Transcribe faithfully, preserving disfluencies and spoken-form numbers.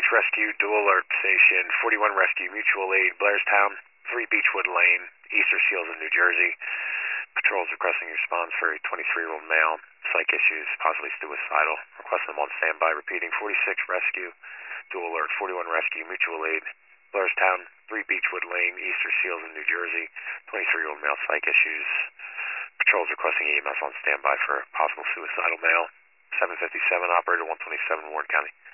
Rescue, dual alert station, forty-one Rescue, mutual aid, Blairstown, three Beechwood Lane, Easter Seals in New Jersey. Patrols requesting response for a twenty-three-year-old male, psych issues, possibly suicidal. Request them on standby. Repeating, forty-six Rescue, dual alert, forty-one Rescue, mutual aid, Blairstown, three Beechwood Lane, Easter Seals in New Jersey. twenty-three-year-old male, psych issues. Patrols requesting E M S on standby for possible suicidal male. seven fifty-seven, operator one twenty-seven, Warren County.